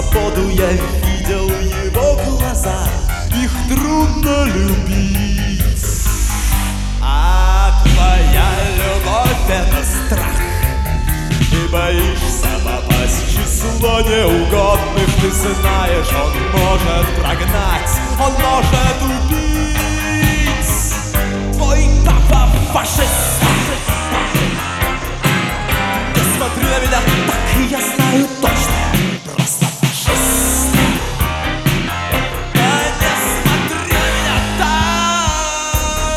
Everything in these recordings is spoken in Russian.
свободу, я видел его глаза, их трудно любить. А твоя любовь — это страх, и боишься попасть в число неугодных. Ты знаешь, он может прогнать, он может убить. Твой папа фашист. Не смотри на меня так, я знаю точно, просто фашист. Не смотри на меня так.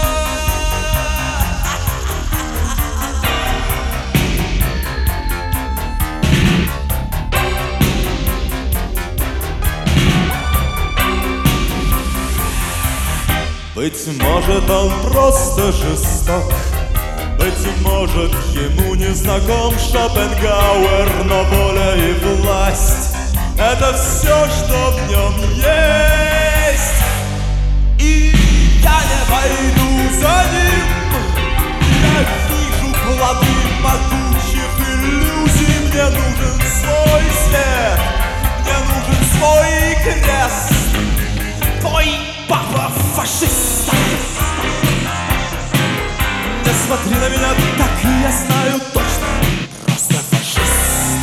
Быть может, он просто жесток, быть может, ему не знаком Шопенгауэр, но воля и власть — это все, что в нем есть. И я не пойду за ним, я вижу плоды могучих иллюзий. Мне нужен свой свет, мне нужен свой крест. Твой папа фашист. Не смотри на меня так, я знаю точно, просто фашист.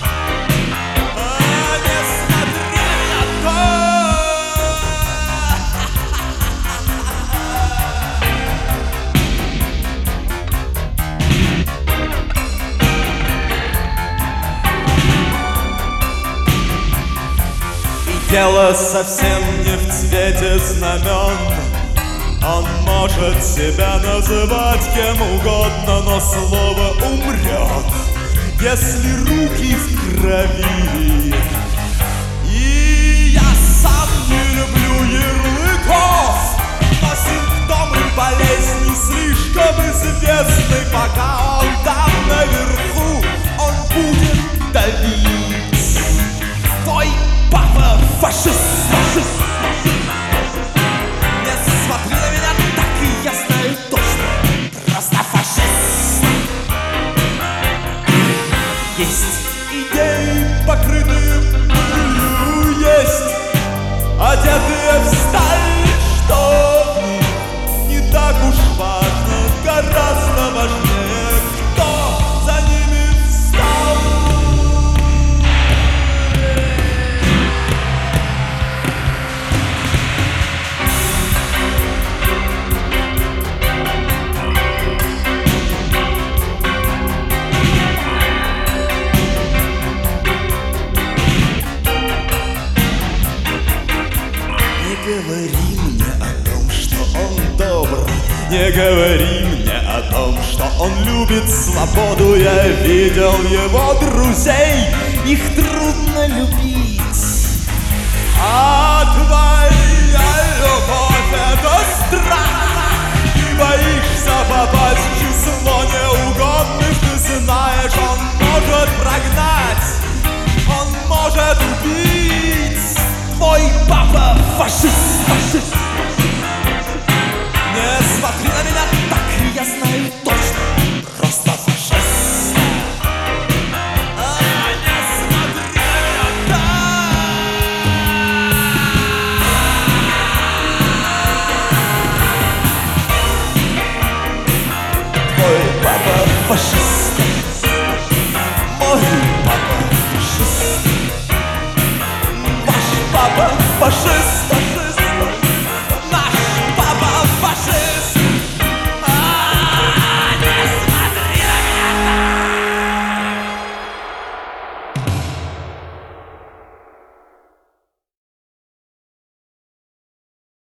Не смотри на меня так. И дело совсем не в цвете знамен. Он может себя называть кем угодно, но слово умрет, если руки в крови. И я сам не люблю ярлыков, но симптомы болезни слишком известны. Пока он там наверху, он будет давить. Твой папа фашист, фашист. Смотри на меня так, и я знаю точно, просто фашист. Есть идеи, покрытые пылью, есть одетые в сталь, что в них не так уж важно, гораздо важнее, кто за ними встал. Не говори мне о том, что он добр, не говори мне о том, что он любит свободу. Я видел его друзей, их трудно любить. А твоя любовь — это страх, ты боишься попасть в число неугодных. Ты знаешь, он может прогнать, он может убить. Твой папа фашист, фашист.